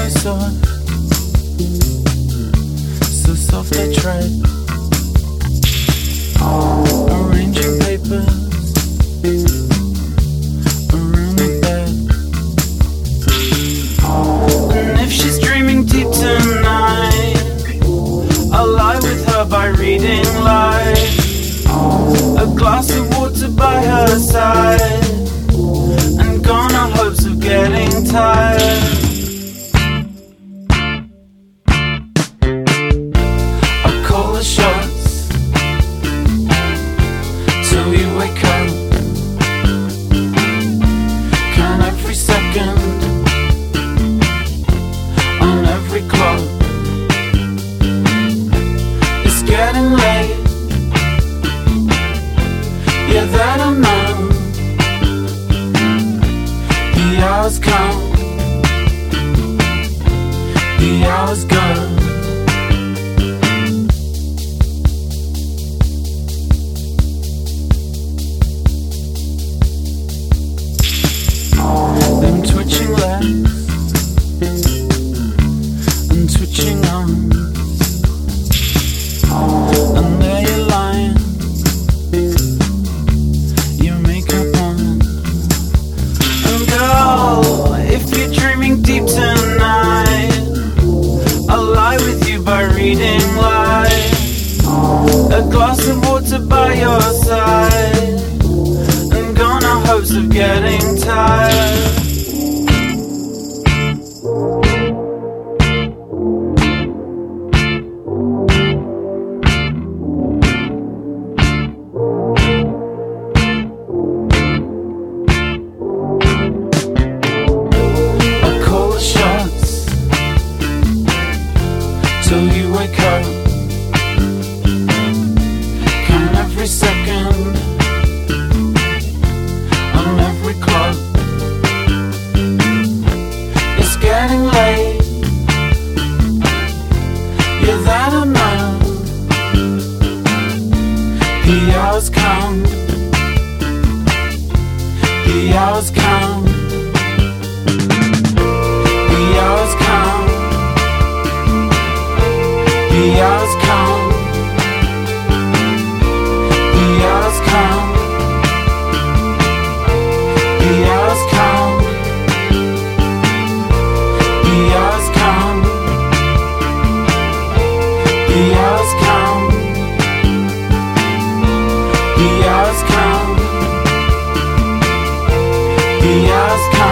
so soft, so soft I tread, arranging papers around the bed. And if she's dreaming deep tonight, I'll lie with her by reading light, a glass of water by her side, and gone are hopes of getting tired. I'll call the shots till you wake up. Count every second on every clock. It's getting late, yeah, that I know. The hours come, the hours go. Them twitching legs and twitching arms, and there you're lying, your makeup on. And girl, if you're dreaming deep tonight, I'll lie with you by reading light, a glass of water by your side, and gone are hopes of getting tired. Till you wake up, count every second on every clock. It's getting late, yeah, that I know. The hours count, the hours count, the hours count. The hours count, the hours count, the hours count, the hours count, the hours count, the hours count, the hours count.